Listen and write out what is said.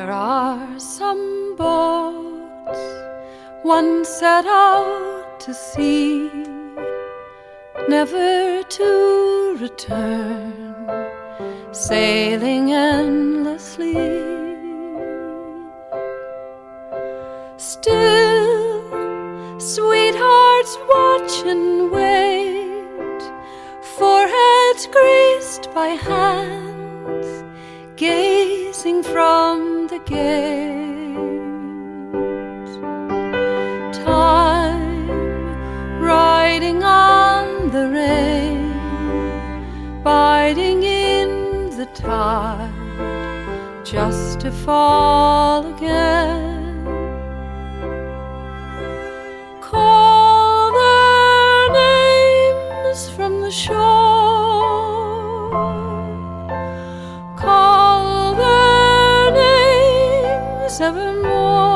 There are some boats once set out to sea, never to return, sailing endlessly. Still, sweethearts watch and wait, foreheads graced by hands, gazing from the gate. Time riding on the rain, biding in the tide, just to fall again. Call their names from the shore, call their names evermore.